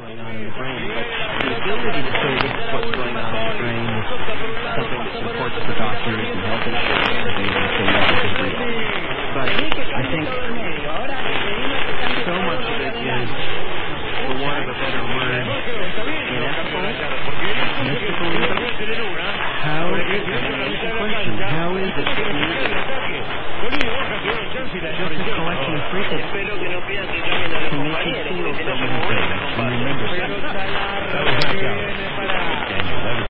going on in the brain, but the ability to say this is what's going on in the brain is something that's important for doctors and health insurance to be able to know is real. But I think so much of it is, for want of a better word, ineffable, mystical even. How is it, question, how is it that music, just a collection of frequencies, can make you feel so many things and remember something?